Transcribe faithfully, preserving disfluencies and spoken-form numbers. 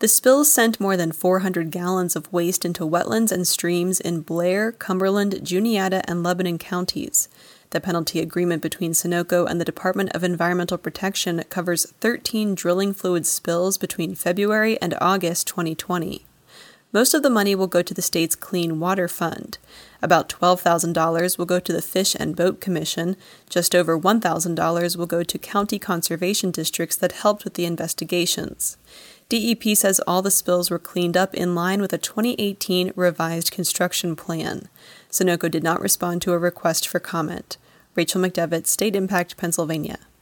The spills sent more than four hundred gallons of waste into wetlands and streams in Blair, Cumberland, Juniata, and Lebanon counties. The penalty agreement between Sunoco and the Department of Environmental Protection covers thirteen drilling fluid spills between February and August twenty twenty. Most of the money will go to the state's Clean Water Fund. About twelve thousand dollars will go to the Fish and Boat Commission. Just over one thousand dollars will go to county conservation districts that helped with the investigations. D E P says all the spills were cleaned up in line with a twenty eighteen revised construction plan. Sunoco did not respond to a request for comment. Rachel McDevitt, State Impact, Pennsylvania.